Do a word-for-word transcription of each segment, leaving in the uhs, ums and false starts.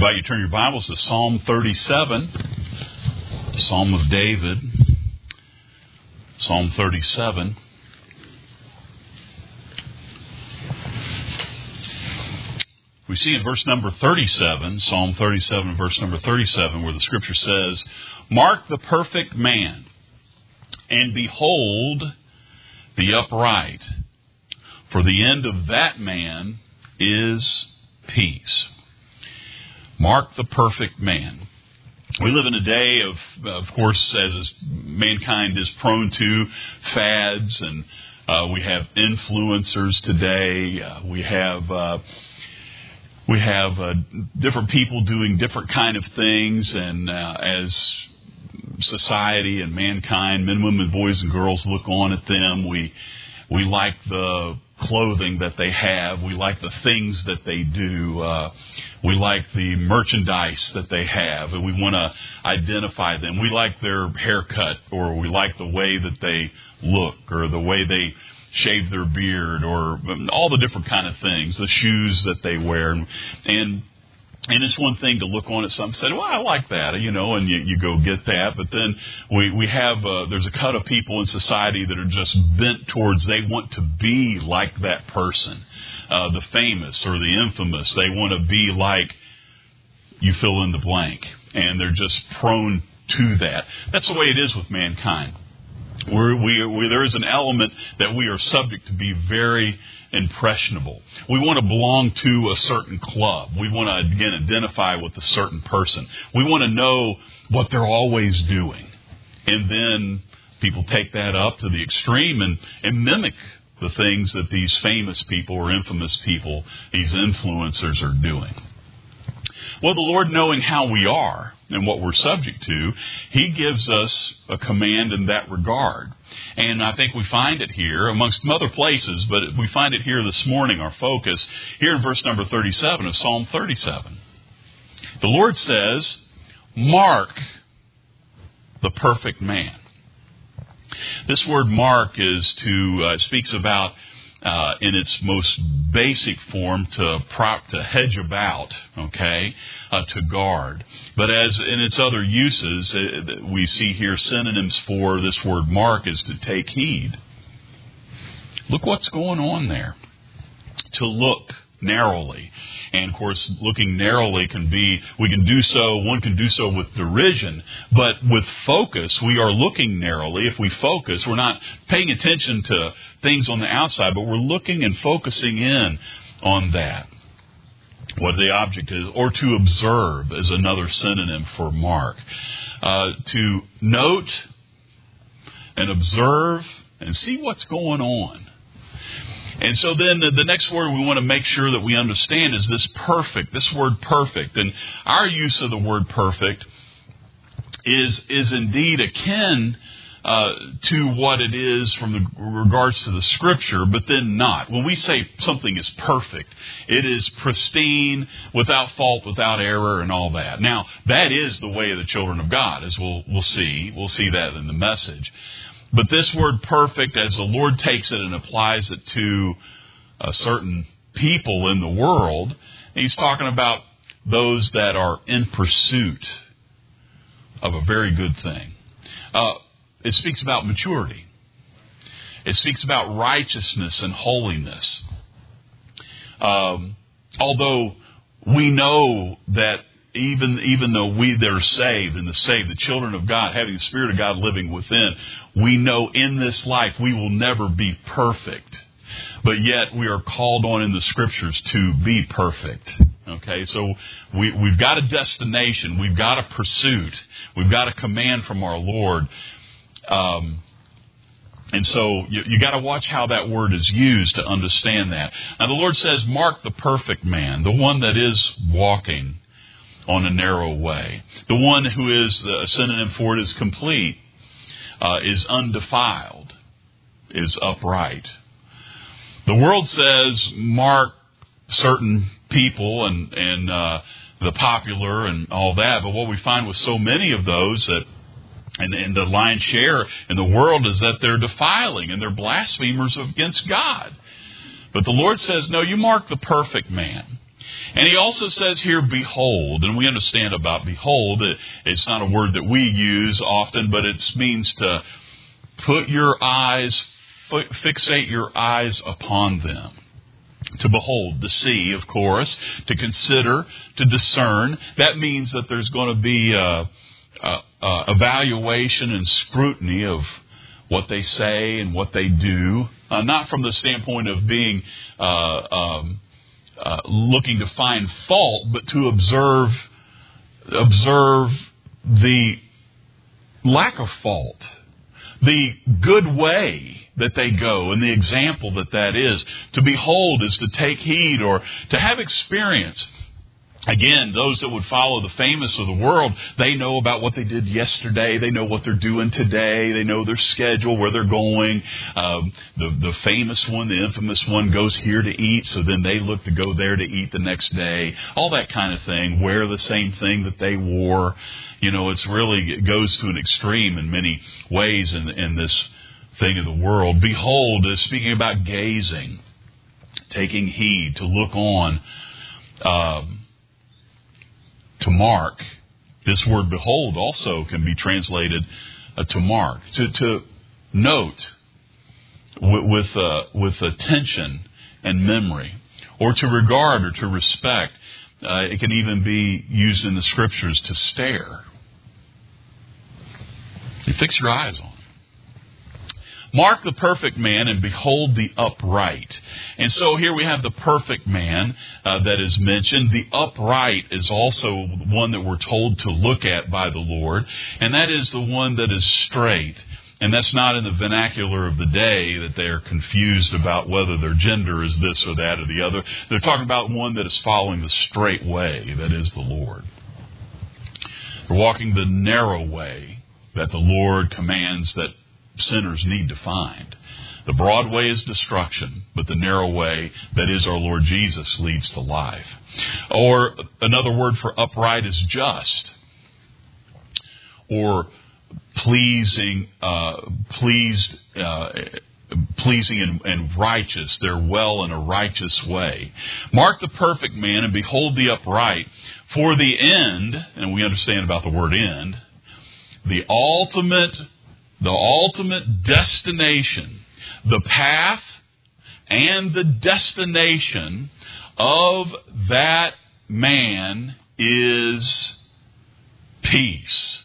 invite you to turn your Bibles to Psalm thirty-seven, the Psalm of David. Psalm thirty-seven. We see in verse number thirty-seven, Psalm thirty-seven, verse number thirty-seven, where the Scripture says, "Mark the perfect man, and behold the upright, for the end of that man is peace." Mark the perfect man. We live in a day of, of course, as is, mankind is prone to fads, and uh, we have influencers today. Uh, we have uh, we have uh, different people doing different kind of things, and uh, as society and mankind, men, women, boys, and girls look on at them, we we like the clothing that they have. We like the things that they do. Uh, we like the merchandise that they have, and we want to identify them. We like their haircut, or we like the way that they look, or the way they shave their beard, or all the different kind of things, the shoes that they wear. And, and And it's one thing to look on at something and say, well, I like that, you know, and you, you go get that. But then we, we have, uh, there's a cut of people in society that are just bent towards, they want to be like that person, uh, the famous or the infamous. They want to be like you fill in the blank. And they're just prone to that. That's the way it is with mankind. We're, we, we, there is an element that we are subject to be very impressionable. We want to belong to a certain club. We want to, again, identify with a certain person. We want to know what they're always doing. And then people take that up to the extreme and, and mimic the things that these famous people or infamous people, these influencers, are doing. Well, the Lord, knowing how we are and what we're subject to, He gives us a command in that regard. And I think we find it here, amongst some other places, but we find it here this morning, our focus, here in verse number thirty-seven of Psalm thirty-seven. The Lord says, "Mark the perfect man." This word mark is to, uh, speaks about, Uh, in its most basic form, to prop, to hedge about, okay, uh, to guard. But as in its other uses, uh, we see here synonyms for this word mark is to take heed. Look what's going on there. To look narrowly. And of course, looking narrowly can be, we can do so, one can do so with derision, but with focus, we are looking narrowly. If we focus, we're not paying attention to things on the outside, but we're looking and focusing in on that, what the object is. Or to observe is another synonym for mark. Uh, to note and observe and see what's going on. And so then the, the next word we want to make sure that we understand is this perfect, this word perfect. And our use of the word perfect is is indeed akin uh, to what it is from the regards to the Scripture, but then not. When we say something is perfect, it is pristine, without fault, without error, and all that. Now, that is the way of the children of God, as we'll we'll see. We'll see that in the message. But this word perfect, as the Lord takes it and applies it to a certain people in the world, He's talking about those that are in pursuit of a very good thing. Uh, it speaks about maturity. It speaks about righteousness and holiness. Um, although we know that Even even though we that are saved and the saved, the children of God, having the Spirit of God living within, we know in this life we will never be perfect. But yet we are called on in the Scriptures to be perfect. Okay, so we, we've got a destination. We've got a pursuit. We've got a command from our Lord. Um, and so you, you got to watch how that word is used to understand that. Now the Lord says, mark the perfect man, the one that is walking on a narrow way. The one who is, a synonym for it is complete, uh, is undefiled, is upright. The world says mark certain people and, and uh, the popular and all that, but what we find with so many of those that and, and the lion's share in the world is that they're defiling and they're blasphemers against God. But the Lord says, no, you mark the perfect man. And he also says here, behold. And we understand about behold. It, it's not a word that we use often, but it means to put your eyes, fixate your eyes upon them. To behold, to see, of course, to consider, to discern. That means that there's going to be a, a, a evaluation and scrutiny of what they say and what they do. Uh, not from the standpoint of being uh, um, uh, looking to find fault, but to observe observe the lack of fault, the good way that they go, and the example that that is. To behold is to take heed or to have experience. Again, those that would follow the famous of the world, they know about what they did yesterday. They know what they're doing today. They know their schedule, where they're going. Um, the, the famous one, the infamous one, goes here to eat, so then they look to go there to eat the next day. All that kind of thing. Wear the same thing that they wore. You know, it's really, it goes to an extreme in many ways in, in this thing of the world. Behold is speaking about gazing, taking heed, to look on, um, to mark. This word behold also can be translated uh, to mark, to, to note with with, uh, with attention and memory, or to regard or to respect. Uh, it can even be used in the Scriptures to stare. You fix your eyes on it. Mark the perfect man and behold the upright. And so here we have the perfect man uh, that is mentioned. The upright is also one that we're told to look at by the Lord. And that is the one that is straight. And that's not in the vernacular of the day that they are confused about whether their gender is this or that or the other. They're talking about one that is following the straight way, that is the Lord. They're walking the narrow way that the Lord commands that sinners need to find. The broad way is destruction, but the narrow way, that is our Lord Jesus, leads to life. Or another word for upright is just, or pleasing, uh, pleased, uh, pleasing and, and righteous. They're well in a righteous way. Mark the perfect man and behold the upright. For the end, and we understand about the word end, the ultimate The ultimate destination, the path and the destination of that man is peace.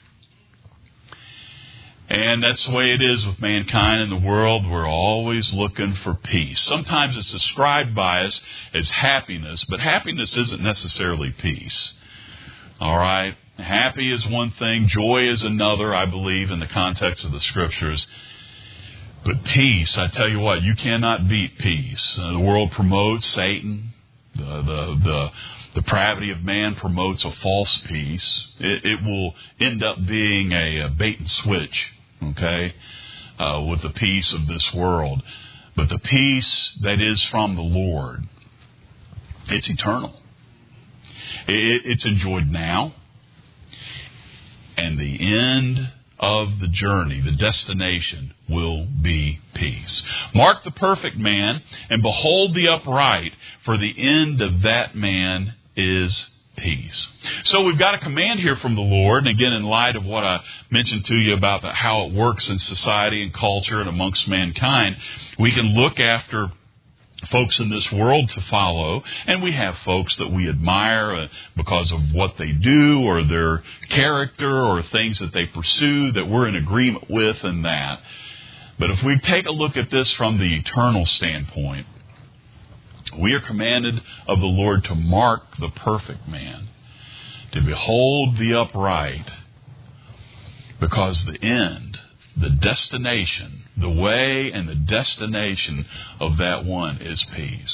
And that's the way it is with mankind in the world. We're always looking for peace. Sometimes it's described by us as happiness, but happiness isn't necessarily peace. All right? Happy is one thing, joy is another, I believe, in the context of the Scriptures. But peace, I tell you what, you cannot beat peace. Uh, the world promotes Satan. The, the, the depravity of man promotes a false peace. It, it will end up being a, a bait and switch, okay, uh, with the peace of this world. But the peace that is from the Lord, it's eternal. It, it's enjoyed now. And the end of the journey, the destination, will be peace. Mark the perfect man and behold the upright, for the end of that man is peace. So we've got a command here from the Lord. And again, in light of what I mentioned to you about the, how it works in society and culture and amongst mankind, we can look after folks in this world to follow, and we have folks that we admire uh, because of what they do or their character or things that they pursue that we're in agreement with in that. But if we take a look at this from the eternal standpoint, we are commanded of the Lord to mark the perfect man, to behold the upright, because the end, the destination, the way and the destination of that one is peace.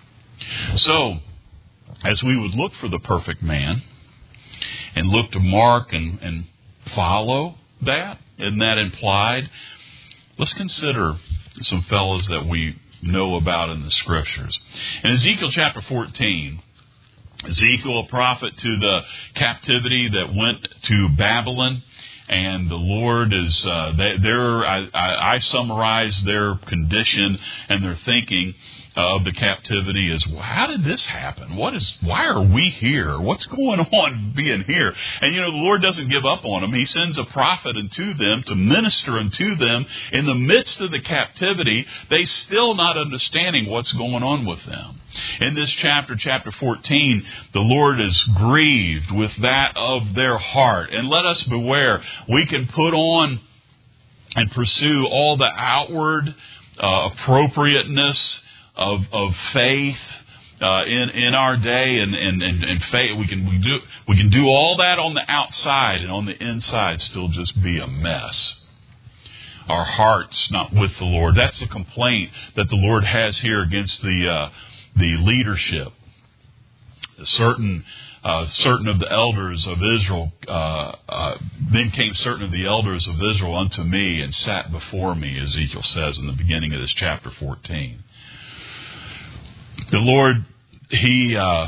So, as we would look for the perfect man and look to mark and, and follow that, isn't that implied? Let's consider some fellows that we know about in the Scriptures. In Ezekiel chapter fourteen, Ezekiel, a prophet to the captivity that went to Babylon, and the Lord is, uh, they, they're, I, I, I summarize their condition and their thinking uh, of the captivity is, well, how did this happen? What is, why are we here? What's going on being here? And, you know, the Lord doesn't give up on them. He sends a prophet unto them to minister unto them in the midst of the captivity. They still not understanding what's going on with them. In this chapter, chapter fourteen, the Lord is grieved with that of their heart. And let us beware. We can put on and pursue all the outward uh, appropriateness of of faith uh, in in our day, and and, and and faith. We can we do we can do all that on the outside, and on the inside still just be a mess. Our hearts not with the Lord. That's the complaint that the Lord has here against the uh, the leadership. Certain. Uh, certain of the elders of Israel, uh, uh, then came certain of the elders of Israel unto me and sat before me, Ezekiel says in the beginning of this chapter fourteen. The Lord, He, uh,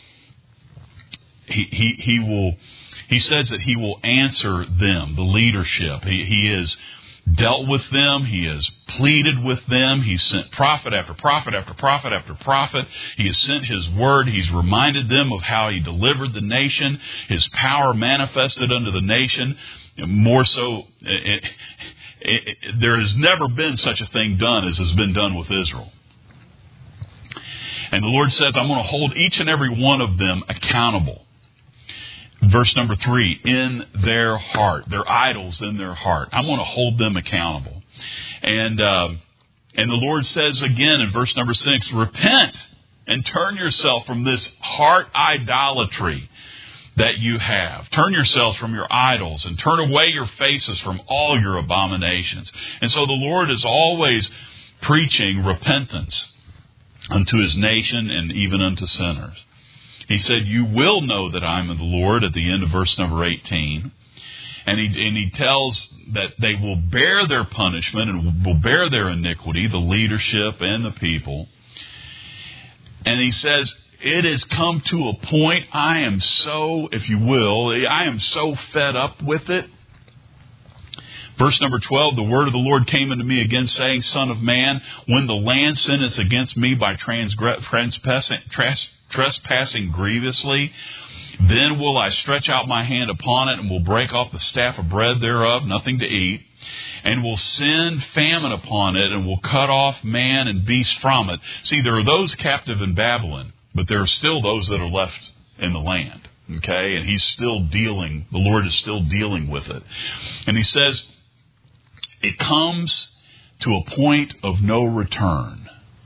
he, he, he will, He says that He will answer them, the leadership. He, he is dealt with them. He has pleaded with them. He's sent prophet after prophet after prophet after prophet. He has sent His word. He's reminded them of how He delivered the nation, His power manifested unto the nation. More so, it, it, it, there has never been such a thing done as has been done with Israel. And the Lord says, I'm going to hold each and every one of them accountable. Verse number three, in their heart, their idols in their heart. I'm going to hold them accountable. And uh, and the Lord says again in verse number six, repent and turn yourself from this heart idolatry that you have. Turn yourselves from your idols and turn away your faces from all your abominations. And so the Lord is always preaching repentance unto His nation and even unto sinners. He said, you will know that I am the Lord at the end of verse number eighteen. And he, and he tells that they will bear their punishment and will bear their iniquity, the leadership and the people. And he says, it has come to a point, I am so, if you will, I am so fed up with it. Verse number twelve, the word of the Lord came unto me again, saying, Son of man, when the land sinneth against me by transgress, trespassing, trespassing, trespassing grievously, then will I stretch out my hand upon it, and will break off the staff of bread thereof, nothing to eat, and will send famine upon it, and will cut off man and beast from it. See, there are those captive in Babylon, but there are still those that are left in the land. Okay? And He's still dealing, the Lord is still dealing with it. And He says, it comes to a point of no return.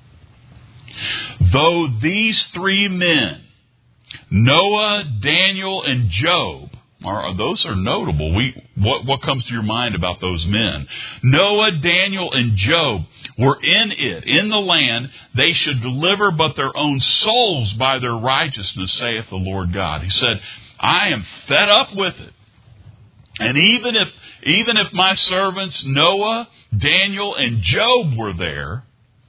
Though these three men, Noah, Daniel, and Job, are, those are notable. We, what, what comes to your mind about those men? Noah, Daniel, and Job were in it, in the land. They should deliver but their own souls by their righteousness, saith the Lord God. He said, I am fed up with it. And even if, even if my servants Noah, Daniel, and Job were there,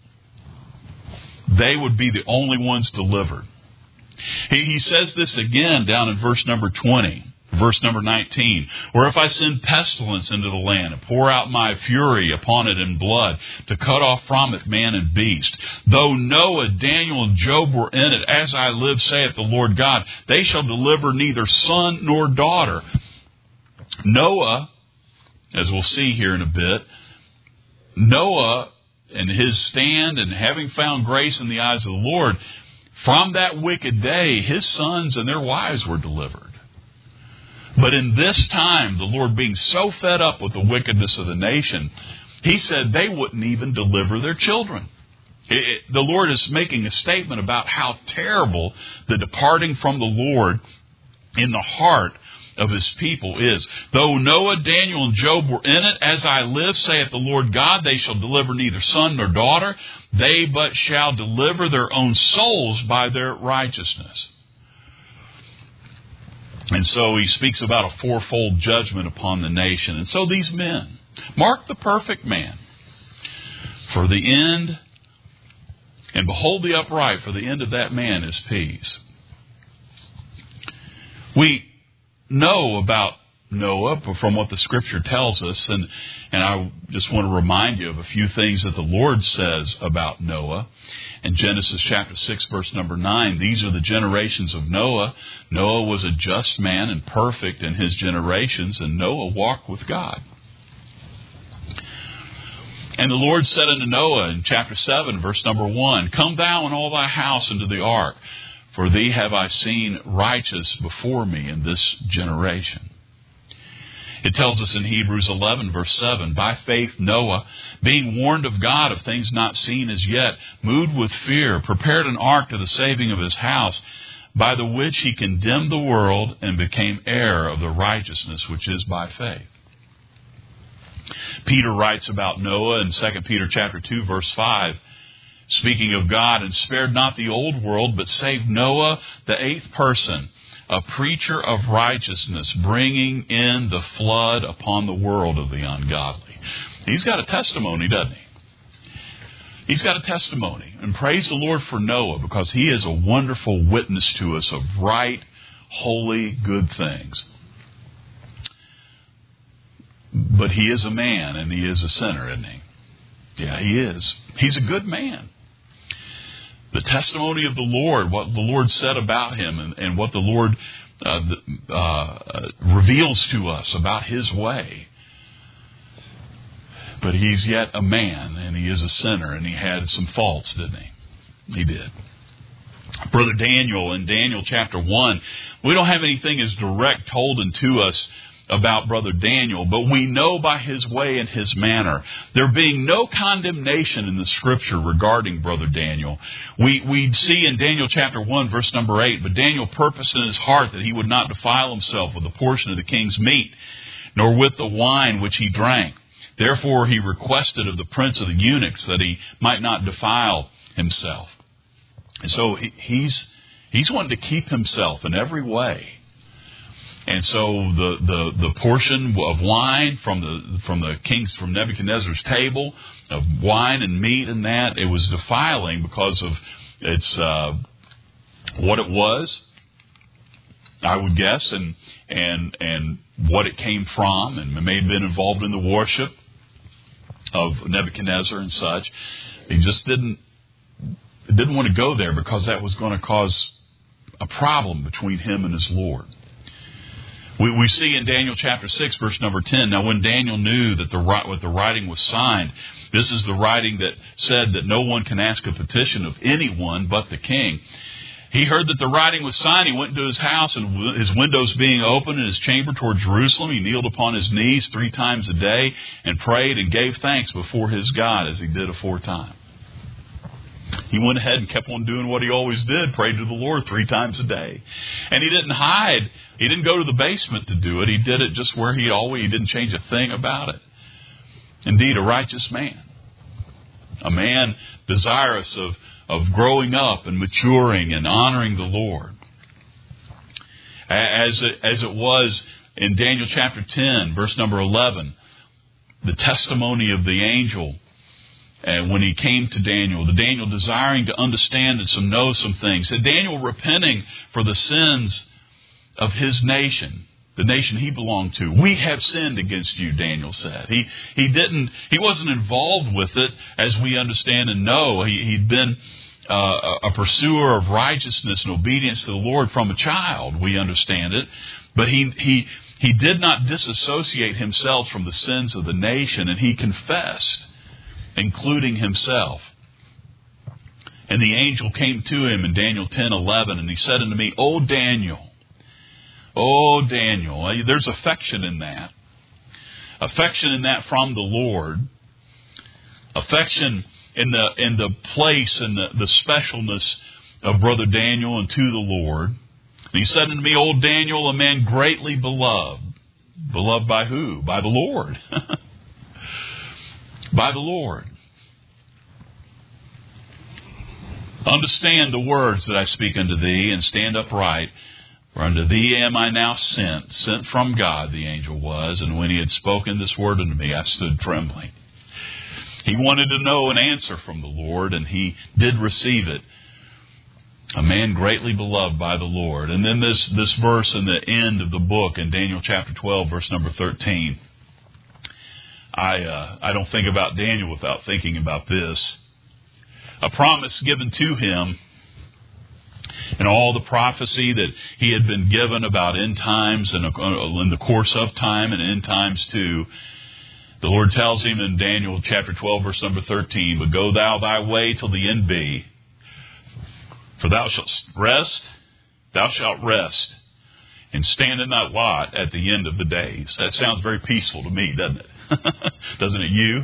they would be the only ones delivered. He, he says this again down in verse number twenty, verse number nineteen. Or if I send pestilence into the land and pour out my fury upon it in blood to cut off from it man and beast. Though Noah, Daniel, and Job were in it, as I live, saith the Lord God, they shall deliver neither son nor daughter. Noah, as we'll see here in a bit, Noah and his stand and having found grace in the eyes of the Lord, from that wicked day, his sons and their wives were delivered. But in this time, the Lord being so fed up with the wickedness of the nation, He said they wouldn't even deliver their children. It, it, the Lord is making a statement about how terrible the departing from the Lord in the heart of His people is. Though Noah, Daniel, and Job were in it, as I live, saith the Lord God, they shall deliver neither son nor daughter. They but shall deliver their own souls by their righteousness. And so He speaks about a fourfold judgment upon the nation. And so these men, mark the perfect man, for the end, and behold the upright, for the end of that man is peace. We know about Noah from what the Scripture tells us. And, and I just want to remind you of a few things that the Lord says about Noah. In Genesis chapter six, verse number nine, these are the generations of Noah. Noah was a just man and perfect in his generations, and Noah walked with God. And the Lord said unto Noah in chapter seven, verse number one, Come thou and all thy house into the ark, for thee have I seen righteous before me in this generation. It tells us in Hebrews eleven, verse seven, By faith Noah, being warned of God of things not seen as yet, moved with fear, prepared an ark to the saving of his house, by the which he condemned the world and became heir of the righteousness which is by faith. Peter writes about Noah in Second Peter chapter two, verse five, speaking of God, and spared not the old world, but saved Noah, the eighth person, a preacher of righteousness, bringing in the flood upon the world of the ungodly. He's got a testimony, doesn't he? He's got a testimony. And praise the Lord for Noah, because he is a wonderful witness to us of right, holy, good things. But he is a man, and he is a sinner, isn't he? Yeah, he is. He's a good man. The testimony of the Lord, what the Lord said about him, and, and what the Lord uh, uh, reveals to us about his way. But he's yet a man, and he is a sinner, and he had some faults, didn't he? He did. Brother Daniel, in Daniel chapter one, we don't have anything as direct told unto us about Brother Daniel, but we know by his way and his manner, there being no condemnation in the Scripture regarding Brother Daniel. We we see in Daniel chapter one, verse number eight, But Daniel purposed in his heart that he would not defile himself with a portion of the king's meat, nor with the wine which he drank. Therefore he requested of the prince of the eunuchs that he might not defile himself. And so he, he's he's wanting to keep himself in every way. And so the, the, the portion of wine from the from the king's from Nebuchadnezzar's table of wine and meat and that, it was defiling because of its uh, what it was, I would guess, and and and what it came from, and it may have been involved in the worship of Nebuchadnezzar and such. He just didn't didn't want to go there because that was going to cause a problem between him and his Lord. We, we see in Daniel chapter six, verse number ten, Now when Daniel knew that the what the writing was signed, this is the writing that said that no one can ask a petition of anyone but the king. He heard that the writing was signed. He went into his house, and his windows being open in his chamber toward Jerusalem, he kneeled upon his knees three times a day and prayed and gave thanks before his God as he did aforetime. He went ahead and kept on doing what he always did, prayed to the Lord three times a day. And he didn't hide. He didn't go to the basement to do it. He did it just where he always, he didn't change a thing about it. Indeed, a righteous man. A man desirous of, of growing up and maturing and honoring the Lord. As it, as it was in Daniel chapter ten, verse number eleven, the testimony of the angel. And when he came to Daniel, the Daniel desiring to understand and some know some things, the Daniel repenting for the sins of his nation, the nation he belonged to. We have sinned against you, Daniel said. He he didn't he wasn't involved with it as we understand and know. He, he'd been uh, a pursuer of righteousness and obedience to the Lord from a child. We understand it, but he he he did not disassociate himself from the sins of the nation, and he confessed, including himself. And the angel came to him in Daniel ten eleven, and he said unto me, O Daniel, O Daniel, there's affection in that. Affection in that from the Lord. Affection in the in the place and the, the specialness of Brother Daniel and to the Lord. And he said unto me, O Daniel, a man greatly beloved. Beloved by who? By the Lord. By the Lord. Understand the words that I speak unto thee, and stand upright. For unto thee am I now sent, sent from God, the angel was. And when he had spoken this word unto me, I stood trembling. He wanted to know an answer from the Lord, and he did receive it. A man greatly beloved by the Lord. And then this, this verse in the end of the book in Daniel chapter twelve, verse number thirteen. I, uh, I don't think about Daniel without thinking about this. A promise given to him and all the prophecy that he had been given about end times and in the course of time and end times too. The Lord tells him in Daniel chapter twelve, verse number thirteen, "But go thou thy way till the end be. For thou shalt rest, thou shalt rest, and stand in thy lot at the end of the days." That sounds very peaceful to me, doesn't it? Doesn't it you?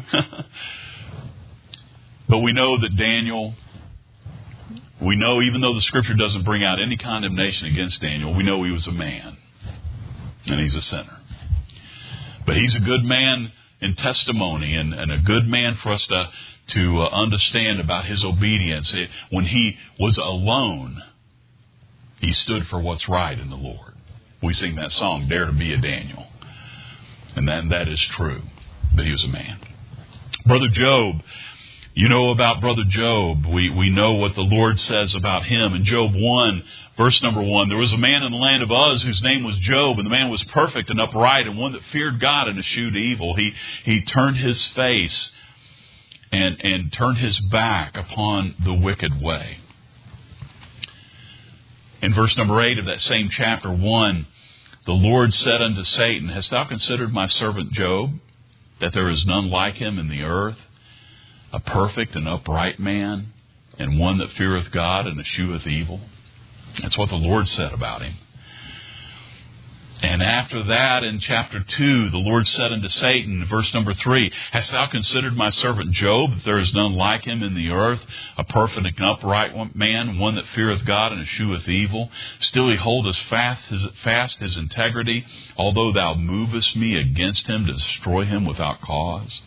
But we know that Daniel, we know even though the Scripture doesn't bring out any condemnation against Daniel, we know he was a man. And he's a sinner. But he's a good man in testimony and, and a good man for us to to uh, understand about his obedience. It, when he was alone, he stood for what's right in the Lord. We sing that song, "Dare to be a Daniel." And that, that is true, that he was a man. Brother Job, you know about Brother Job. We, we know what the Lord says about him. In Job one, verse number one, "There was a man in the land of Uz whose name was Job, and the man was perfect and upright, and one that feared God and eschewed evil. He, he turned his face and, and turned his back upon the wicked way." In verse number eight of that same chapter one, "The Lord said unto Satan, Hast thou considered my servant Job, that there is none like him in the earth, a perfect and upright man, and one that feareth God and escheweth evil?" That's what the Lord said about him. And after that, in chapter two, the Lord said unto Satan, verse number three, "Hast thou considered my servant Job, that there is none like him in the earth, a perfect and upright man, one that feareth God and escheweth evil? Still he holdeth fast his, fast his integrity, although thou movest me against him to destroy him without cause."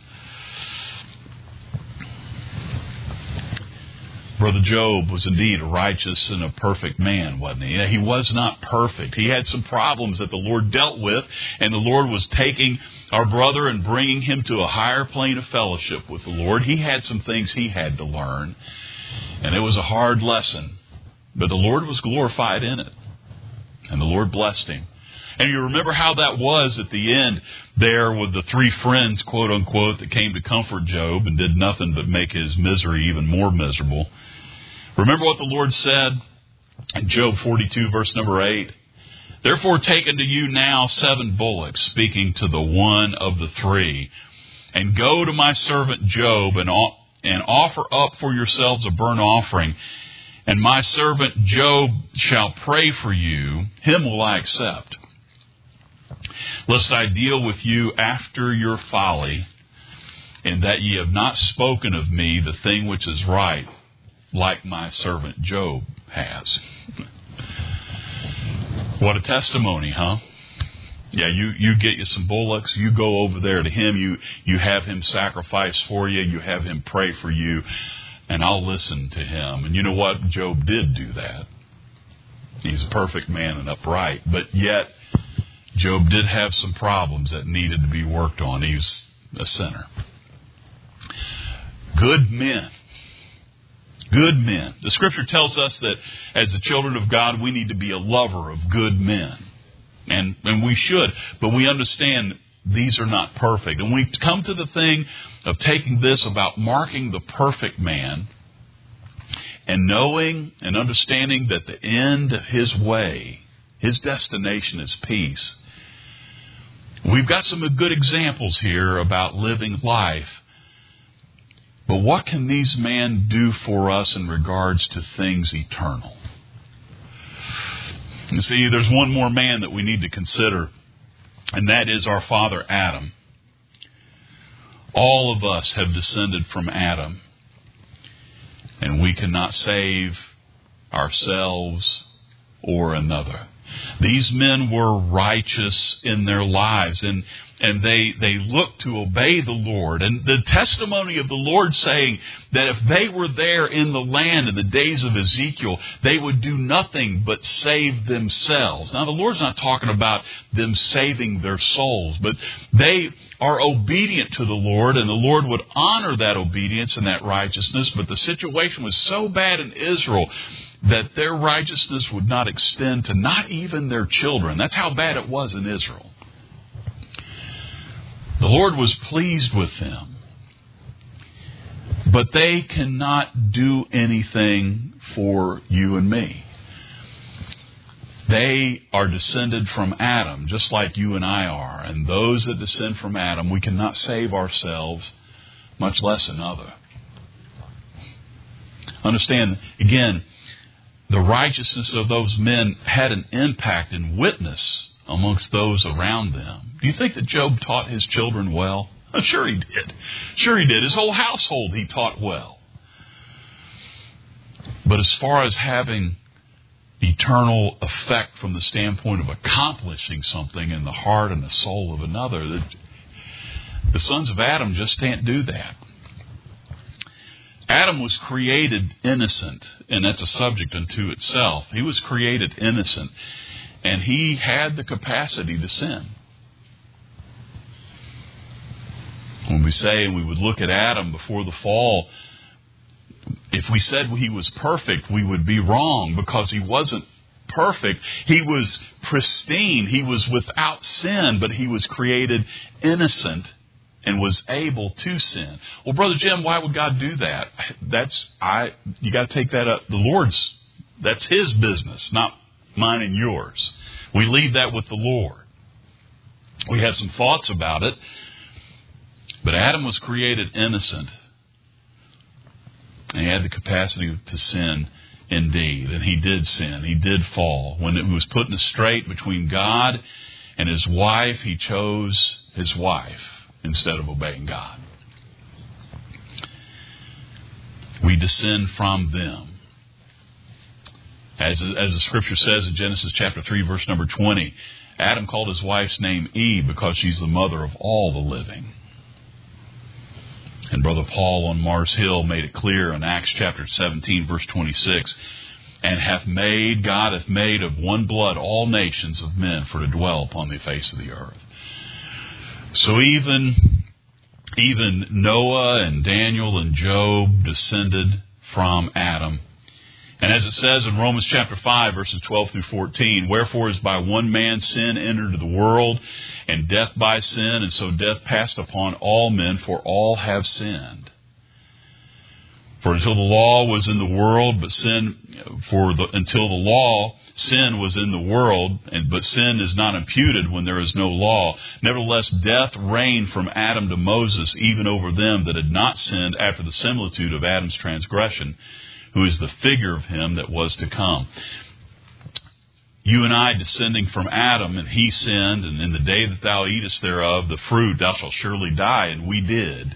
Brother Job was indeed a righteous and a perfect man, wasn't he? He was not perfect. He had some problems that the Lord dealt with, and the Lord was taking our brother and bringing him to a higher plane of fellowship with the Lord. He had some things he had to learn, and it was a hard lesson, but the Lord was glorified in it, and the Lord blessed him. And you remember how that was at the end there with the three friends, quote unquote, that came to comfort Job and did nothing but make his misery even more miserable. Remember what the Lord said in Job forty-two, verse number eight? "Therefore take unto you now seven bullocks," speaking to the one of the three, "and go to my servant Job and, and offer up for yourselves a burnt offering. And my servant Job shall pray for you, him will I accept. Lest I deal with you after your folly, in that ye have not spoken of me the thing which is right, like my servant Job has." What a testimony, huh? Yeah, you, you get you some bullocks, you go over there to him, you, you have him sacrifice for you, you have him pray for you, and I'll listen to him. And you know what? Job did do that. He's a perfect man and upright, but yet Job did have some problems that needed to be worked on. He's a sinner. Good men. Good men. The Scripture tells us that as the children of God, we need to be a lover of good men. And, and we should. But we understand these are not perfect. And we come to the thing of taking this about marking the perfect man and knowing and understanding that the end of his way, his destination is peace. We've got some good examples here about living life. But what can these men do for us in regards to things eternal? You see, there's one more man that we need to consider, and that is our father Adam. All of us have descended from Adam, and we cannot save ourselves or another. These men were righteous in their lives, and and they, they looked to obey the Lord. And the testimony of the Lord saying that if they were there in the land in the days of Ezekiel, they would do nothing but save themselves. Now, the Lord's not talking about them saving their souls, but they are obedient to the Lord, and the Lord would honor that obedience and that righteousness. But the situation was so bad in Israel that their righteousness would not extend to not even their children. That's how bad it was in Israel. The Lord was pleased with them. But they cannot do anything for you and me. They are descended from Adam, just like you and I are. And those that descend from Adam, we cannot save ourselves, much less another. Understand, again, the righteousness of those men had an impact and witness amongst those around them. Do you think that Job taught his children well? Oh, sure he did. Sure he did. His whole household he taught well. But as far as having eternal effect from the standpoint of accomplishing something in the heart and the soul of another, the, the sons of Adam just can't do that. Adam was created innocent, and that's a subject unto itself. He was created innocent, and he had the capacity to sin. When we say, and we would look at Adam before the fall, if we said he was perfect, we would be wrong, because he wasn't perfect. He was pristine. He was without sin, but he was created innocent and was able to sin. Well, Brother Jim, why would God do that? That's I. You got to take that up. The Lord's, that's His business, not mine and yours. We leave that with the Lord. We have some thoughts about it, but Adam was created innocent, and he had the capacity to sin indeed, and he did sin. He did fall. When it was put in a strait between God and his wife, he chose his wife instead of obeying God. We descend from them. As, as the scripture says in Genesis chapter three, verse number twenty, Adam called his wife's name Eve because she's the mother of all the living. And Brother Paul on Mars Hill made it clear in Acts chapter seventeen, verse twenty-six, and hath made, God hath made of one blood all nations of men for to dwell upon the face of the earth. So even, even Noah and Daniel and Job descended from Adam. And as it says in Romans chapter five, verses twelve through fourteen, wherefore is by one man sin entered into the world, and death by sin, and so death passed upon all men, for all have sinned. For until the law was in the world, but sin, for the, until the law, sin was in the world, and but sin is not imputed when there is no law. Nevertheless, death reigned from Adam to Moses, even over them that had not sinned after the similitude of Adam's transgression, who is the figure of him that was to come. You and I descending from Adam, and he sinned, and in the day that thou eatest thereof, the fruit, thou shalt surely die, and we did.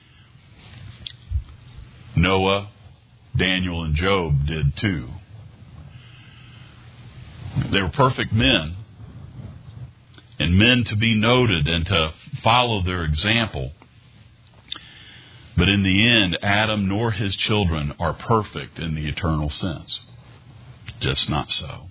Noah, Daniel, and Job did too. They were perfect men, and men to be noted and to follow their example. But in the end, Adam nor his children are perfect in the eternal sense. Just not so.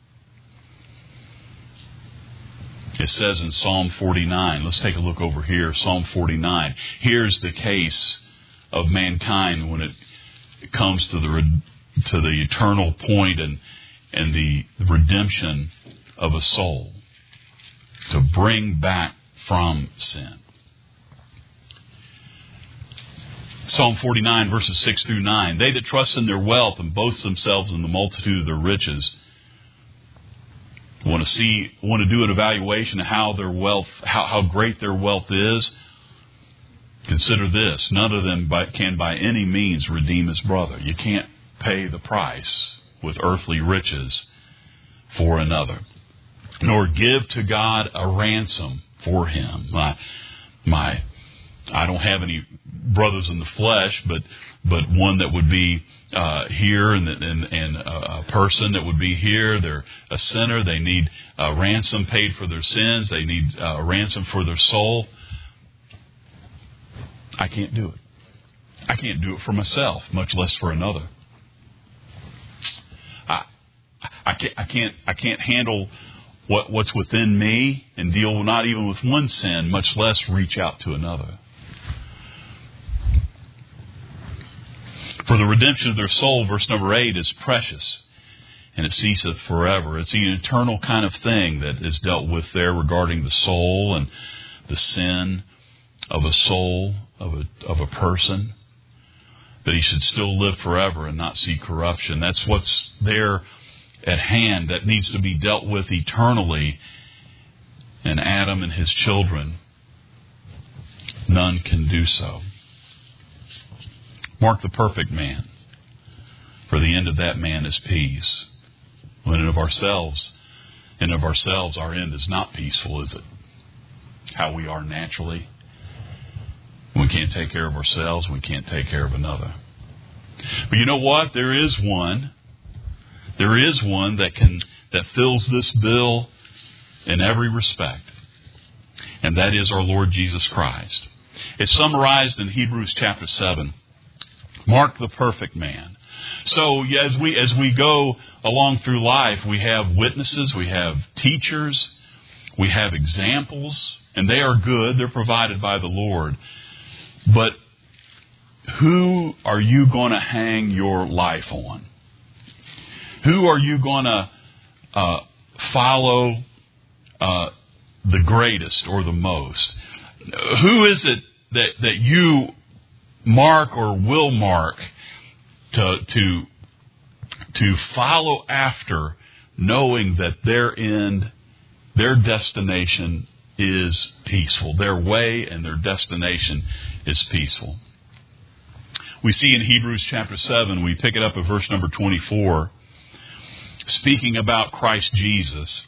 It says in Psalm forty-nine, let's take a look over here, Psalm forty-nine. Here's the case of mankind when it comes to the to the eternal point and and the redemption of a soul, to bring back from sin. Psalm forty-nine, verses six through nine. They that trust in their wealth and boast themselves in the multitude of their riches. Want to see, want to do an evaluation of how their wealth, how, how great their wealth is? Consider this. None of them by, can by any means redeem his brother. You can't pay the price with earthly riches for another, nor give to God a ransom for him. My, my, I don't have any brothers in the flesh, but but one that would be uh, here, and, and and a person that would be here. They're a sinner. They need a ransom paid for their sins. They need a ransom for their soul. I can't do it. I can't do it for myself, much less for another. I I can't I can't I can't handle what what's within me and deal not even with one sin, much less reach out to another. For the redemption of their soul, verse number eight, is precious, and it ceaseth forever. It's an eternal kind of thing that is dealt with there regarding the soul and the sin of a soul, of a, of a person, that he should still live forever and not see corruption. That's what's there at hand that needs to be dealt with eternally. And Adam and his children, none can do so. Mark the perfect man, for the end of that man is peace. When in of ourselves, in of ourselves, our end is not peaceful, is it? How we are naturally. We can't take care of ourselves. We can't take care of another. But you know what? There is one. There is one that can that fills this bill in every respect. And that is our Lord Jesus Christ. It's summarized in Hebrews chapter seven. Mark the perfect man. So as we as we go along through life, we have witnesses, we have teachers, we have examples, and they are good. They're provided by the Lord. But who are you going to hang your life on? Who are you going to uh, follow uh, the greatest or the most? Who is it that, that you mark or will mark to, to, to follow after, knowing that their end, their destination is peaceful. Their way and their destination is peaceful. We see in Hebrews chapter seven, we pick it up at verse number twenty-four, speaking about Christ Jesus.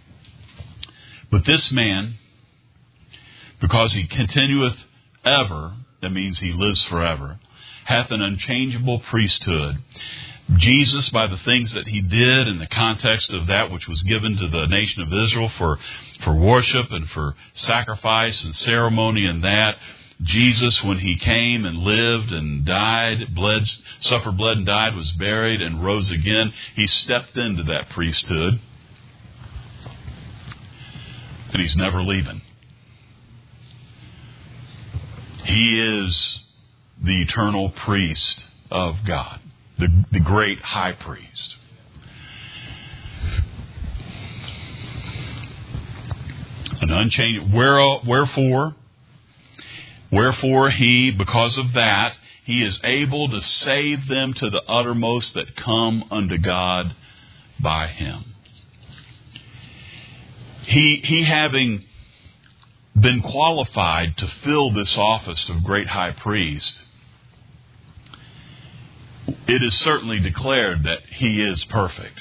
But this man, because he continueth ever, that means he lives forever, hath an unchangeable priesthood. Jesus, by the things that he did in the context of that which was given to the nation of Israel for, for worship and for sacrifice and ceremony and that, Jesus, when he came and lived and died, bled, suffered, bled, and died, was buried and rose again, he stepped into that priesthood. And he's never leaving. He is the eternal priest of God, the, the great high priest. An unchanged, wherefore, wherefore he, because of that, he is able to save them to the uttermost that come unto God by him. He, he having been qualified to fill this office of great high priest, it is certainly declared that he is perfect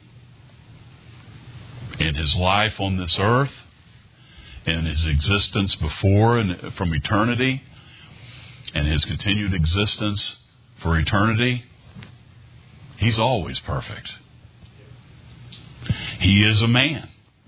in his life on this earth, in his existence before and from eternity, and his continued existence for eternity. He's always perfect. He is a man.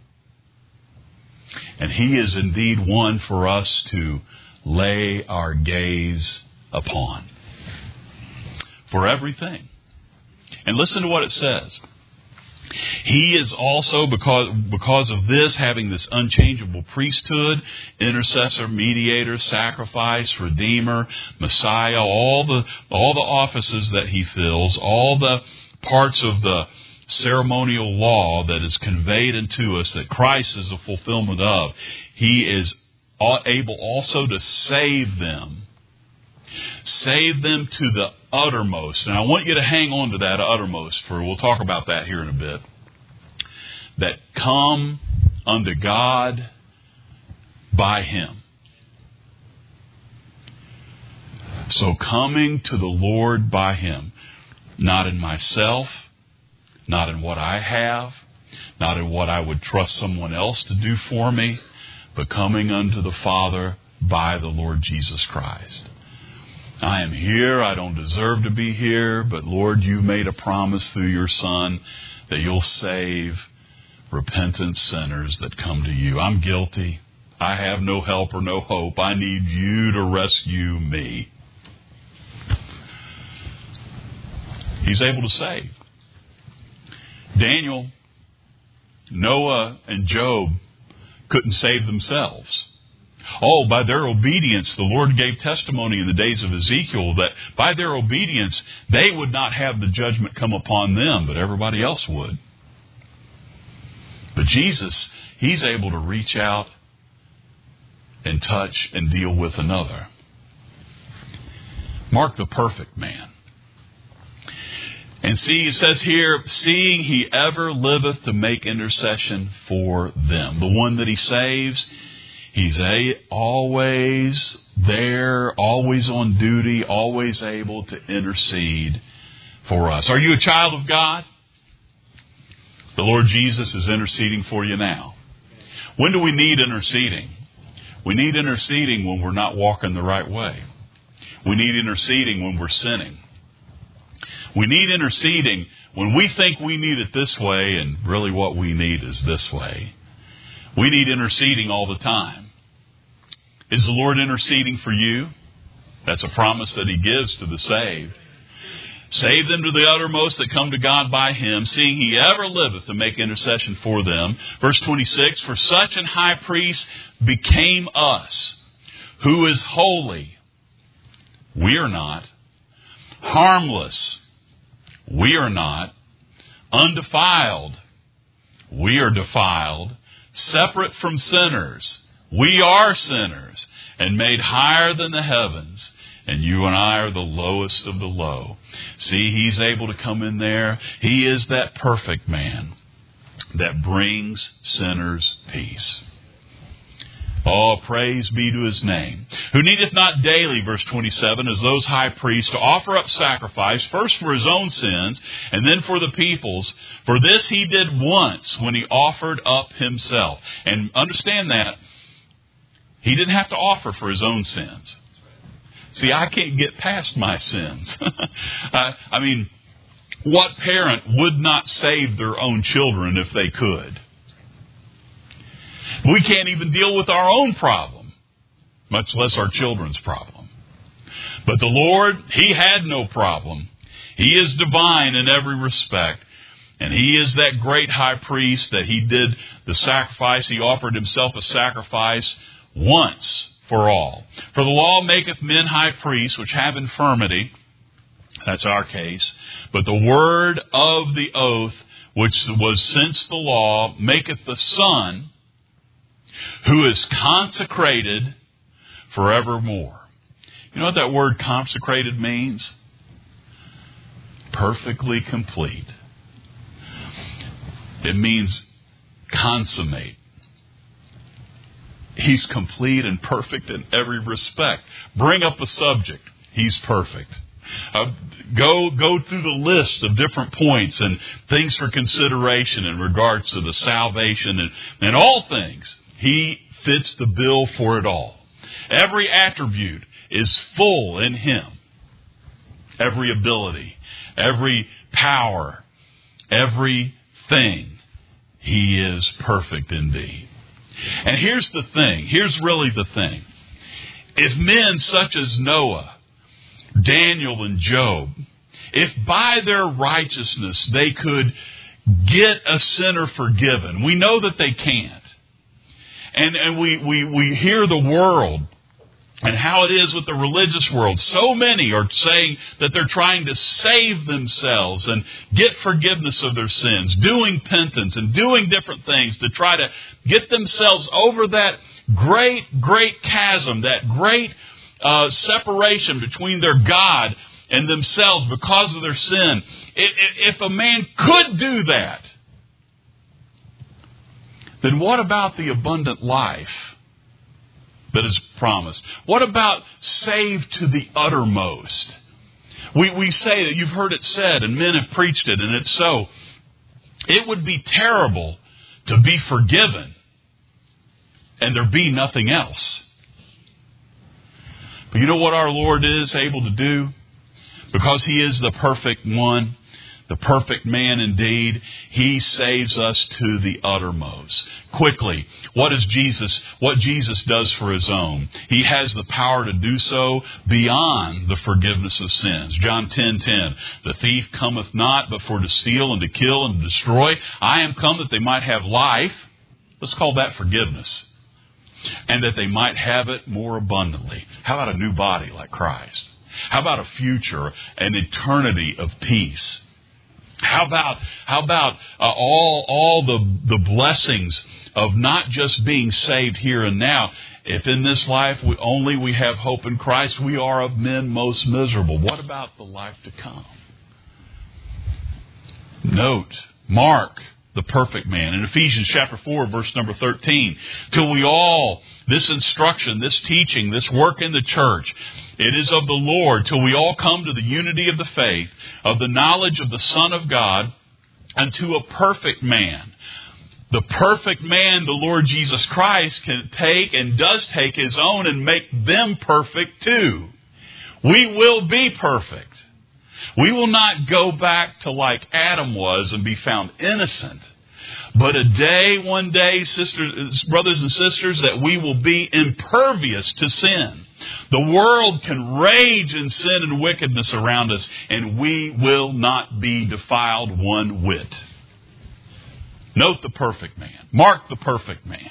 And he is indeed one for us to lay our gaze upon for everything. And listen to what it says. He is also, because, because of this, having this unchangeable priesthood, intercessor, mediator, sacrifice, redeemer, Messiah, all the, all the offices that he fills, all the parts of the ceremonial law that is conveyed into us, that Christ is a fulfillment of. He is able also to save them. Save them to the uttermost. And I want you to hang on to that uttermost, for we'll talk about that here in a bit. That come unto God by him. So coming to the Lord by him. Not in myself, not in what I have, not in what I would trust someone else to do for me, but coming unto the Father by the Lord Jesus Christ. I am here. I don't deserve to be here, but Lord, you've made a promise through your Son that you'll save repentant sinners that come to you. I'm guilty. I have no help or no hope. I need you to rescue me. He's able to save. Daniel, Noah, and Job couldn't save themselves. Oh, by their obedience, the Lord gave testimony in the days of Ezekiel that by their obedience, they would not have the judgment come upon them, but everybody else would. But Jesus, He's able to reach out and touch and deal with another. Mark the perfect man. And see, it says here, seeing He ever liveth to make intercession for them. The one that He saves, He's a, always there, always on duty, always able to intercede for us. Are you a child of God? The Lord Jesus is interceding for you now. When do we need interceding? We need interceding when we're not walking the right way. We need interceding when we're sinning. We need interceding when we think we need it this way and really what we need is this way. We need interceding all the time. Is the Lord interceding for you? That's a promise that He gives to the saved. Save them to the uttermost that come to God by Him, seeing He ever liveth to make intercession for them. Verse twenty-six, for such an high priest became us, who is holy. We are not. Harmless. We are not. Undefiled. We are defiled. Separate from sinners. We are sinners. And made higher than the heavens. And you and I are the lowest of the low. See, He's able to come in there. He is that perfect man that brings sinners peace. Oh, praise be to His name. Who needeth not daily, verse twenty-seven, as those high priests, to offer up sacrifice, first for His own sins, and then for the people's. For this He did once, when He offered up Himself. And understand that, He didn't have to offer for His own sins. See, I can't get past my sins. I, I mean, what parent would not save their own children if they could? We can't even deal with our own problem, much less our children's problem. But the Lord, He had no problem. He is divine in every respect. And He is that great high priest that He did the sacrifice. He offered Himself a sacrifice once for all. For the law maketh men high priests, which have infirmity. That's our case. But the word of the oath, which was since the law, maketh the Son, who is consecrated forevermore. You know what that word consecrated means? Perfectly complete. It means consummate. He's complete and perfect in every respect. Bring up a subject. He's perfect. Uh, go go through the list of different points and things for consideration in regards to the salvation and, and all things. He fits the bill for it all. Every attribute is full in Him. Every ability, every power, everything. He is perfect indeed. And here's the thing. Here's really the thing. If men such as Noah, Daniel, and Job, if by their righteousness they could get a sinner forgiven, we know that they can't. And and we, we, we hear the world and how it is with the religious world. So many are saying that they're trying to save themselves and get forgiveness of their sins, doing penance and doing different things to try to get themselves over that great, great chasm, that great uh, separation between their God and themselves because of their sin. If a man could do that, then what about the abundant life that is promised? What about saved to the uttermost? We we say that, you've heard it said, and men have preached it, and it's so. It would be terrible to be forgiven and there be nothing else. But you know what our Lord is able to do? Because He is the perfect one, the perfect man indeed, He saves us to the uttermost. Quickly, what is Jesus, what Jesus does for His own? He has the power to do so beyond the forgiveness of sins. John ten ten, the thief cometh not but for to steal and to kill and to destroy. I am come that they might have life. Let's call that forgiveness. and that they might have it more abundantly. How about a new body like Christ? How about a future, an eternity of peace? How about how about uh, all all the the blessings of not just being saved here and now? If in this life we only we have hope in Christ, we are of men most miserable. What about the life to come? Note, mark the perfect man. In Ephesians chapter four, verse number thirteen, till we all, this instruction, this teaching, this work in the church, it is of the Lord, till we all come to the unity of the faith, of the knowledge of the Son of God, unto a perfect man. The perfect man, the Lord Jesus Christ, can take and does take His own and make them perfect too. We will be perfect. We will not go back to like Adam was and be found innocent. But a day, one day, sisters, brothers and sisters, that we will be impervious to sin. The world can rage in sin and wickedness around us, and we will not be defiled one whit. Note the perfect man. Mark the perfect man.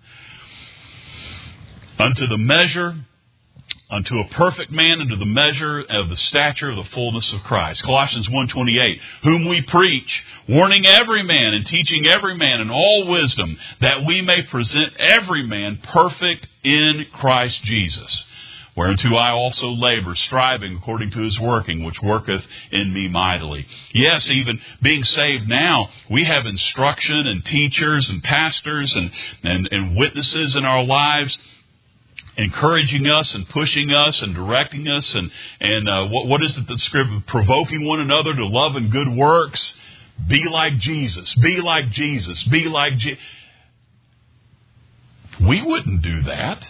Unto the measure, unto a perfect man, unto the measure of the stature of the fullness of Christ. Colossians one twenty-eight, whom we preach, warning every man and teaching every man in all wisdom, that we may present every man perfect in Christ Jesus. Whereunto I also labor, striving according to His working, which worketh in me mightily. Yes, even being saved now, we have instruction and teachers and pastors and, and, and witnesses in our lives, encouraging us and pushing us and directing us. And, and uh, what, what is it that Scripture, provoking one another to love and good works? Be like Jesus. Be like Jesus. Be like Jesus. We wouldn't do that.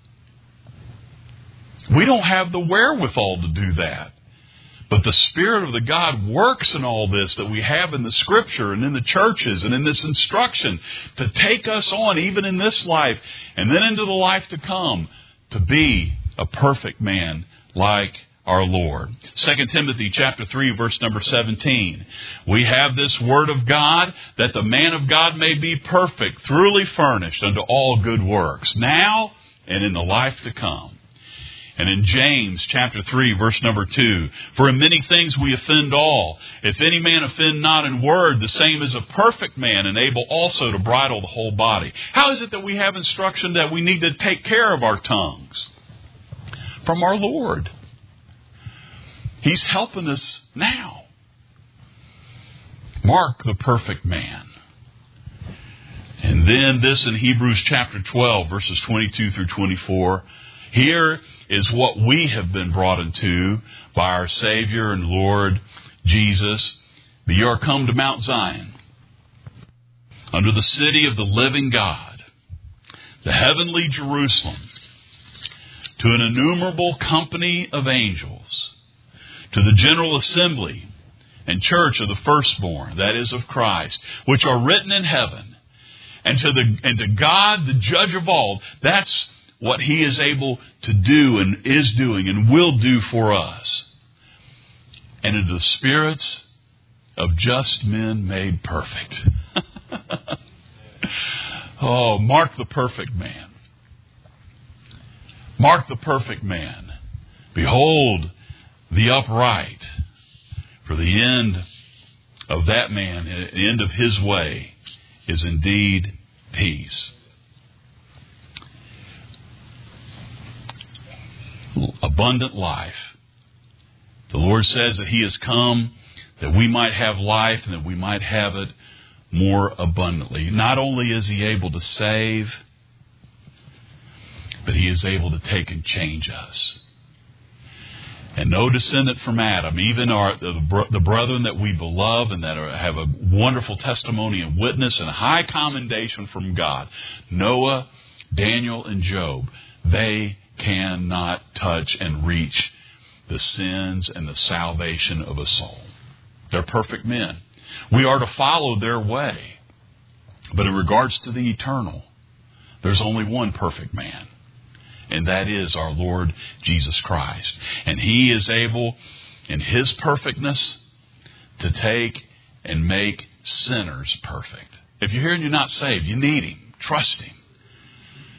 We don't have the wherewithal to do that. But the Spirit of the God works in all this that we have in the Scripture and in the churches and in this instruction to take us on even in this life and then into the life to come to be a perfect man like our Lord. Second Timothy chapter three, verse number seventeen. We have this word of God that the man of God may be perfect, thoroughly furnished unto all good works, now and in the life to come. And in James chapter three, verse number two, for in many things we offend all. If any man offend not in word, the same is a perfect man, and able also to bridle the whole body. How is it that we have instruction that we need to take care of our tongues? From our Lord. He's helping us now. Mark the perfect man. And then this in Hebrews chapter twelve, verses twenty-two through twenty-four. Here is what we have been brought into by our Savior and Lord Jesus. But ye are come to Mount Zion, under the city of the living God, the heavenly Jerusalem, to an innumerable company of angels, to the general assembly and church of the firstborn, that is of Christ, which are written in heaven, and to the and to God, the judge of all. That's what He is able to do and is doing and will do for us. And into the spirits of just men made perfect. Oh, mark the perfect man. Mark the perfect man. Behold the upright. For the end of that man, the end of his way, is indeed peace. Abundant life. The Lord says that He has come that we might have life and that we might have it more abundantly. Not only is He able to save, but He is able to take and change us. And no descendant from Adam, even our the, the brethren that we beloved and that are, have a wonderful testimony and witness and high commendation from God, Noah, Daniel, and Job, they cannot touch and reach the sins and the salvation of a soul. They're perfect men. We are to follow their way. But in regards to the eternal, there's only one perfect man, and that is our Lord Jesus Christ. And He is able, in His perfectness, to take and make sinners perfect. If you're here and you're not saved, you need Him. Trust Him.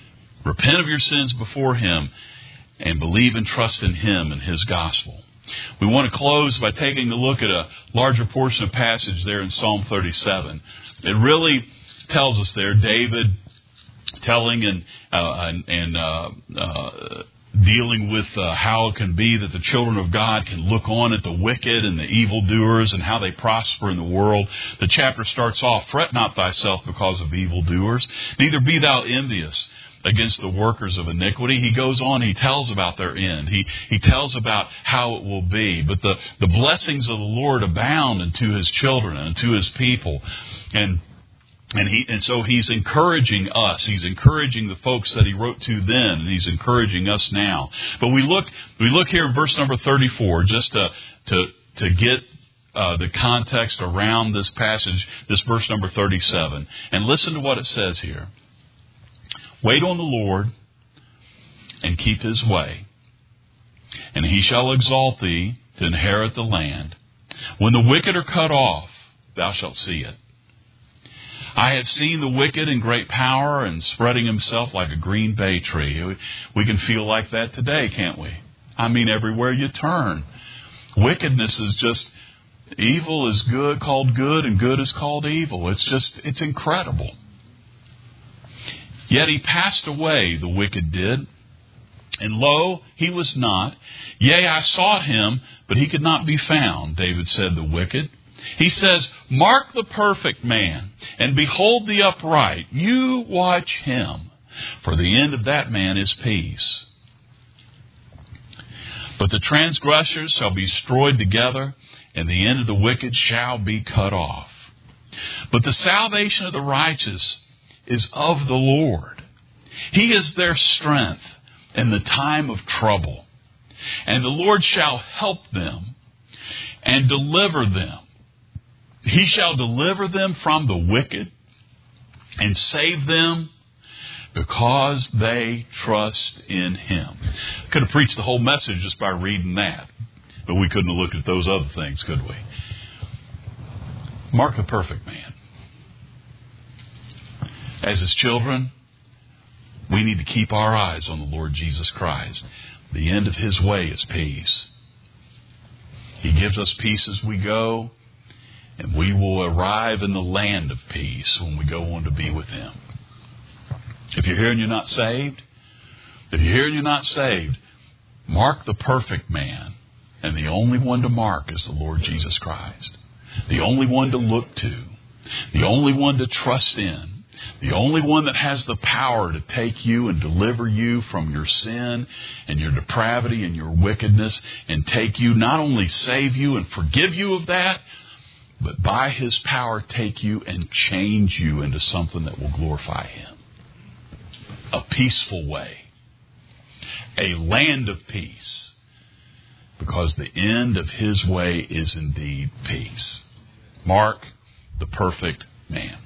Repent of your sins before Him and believe and trust in Him and His gospel. We want to close by taking a look at a larger portion of passage there in Psalm thirty-seven. It really tells us there, David telling and uh, and, and uh, uh, dealing with uh, how it can be that the children of God can look on at the wicked and the evildoers and how they prosper in the world. The chapter starts off, "Fret not thyself because of evildoers, neither be thou envious against the workers of iniquity." He goes on, he tells about their end. He he tells about how it will be. But the, the blessings of the Lord abound unto His children and to His people. And and he and so He's encouraging us. He's encouraging the folks that He wrote to then, and He's encouraging us now. But we look we look here in verse number thirty-four, just to to to get uh, the context around this passage, this verse number thirty-seven. And listen to what it says here. "Wait on the Lord and keep His way, and He shall exalt thee to inherit the land. When the wicked are cut off, thou shalt see it. I have seen the wicked in great power and spreading himself like a green bay tree." We can feel like that today, can't we? I mean, everywhere you turn. Wickedness is just, evil is good, called good, and good is called evil. It's just, it's incredible. "Yet he passed away, the wicked did. And lo, he was not. Yea, I sought him, but he could not be found," David said, "the wicked." He says, "Mark the perfect man, and behold the upright. You watch him, for the end of that man is peace. But the transgressors shall be destroyed together, and the end of the wicked shall be cut off. But the salvation of the righteous is of the Lord. He is their strength in the time of trouble. And the Lord shall help them and deliver them. He shall deliver them from the wicked and save them because they trust in Him." I could have preached the whole message just by reading that, but we couldn't have looked at those other things, could we? Mark the perfect man. As His children, we need to keep our eyes on the Lord Jesus Christ. The end of His way is peace. He gives us peace as we go, and we will arrive in the land of peace when we go on to be with Him. If you're here and you're not saved, if you're here and you're not saved, mark the perfect man. And the only one to mark is the Lord Jesus Christ. The only one to look to. The only one to trust in. The only one that has the power to take you and deliver you from your sin and your depravity and your wickedness, and take you, not only save you and forgive you of that, but by His power take you and change you into something that will glorify Him. A peaceful way. A land of peace. Because the end of His way is indeed peace. Mark the perfect man.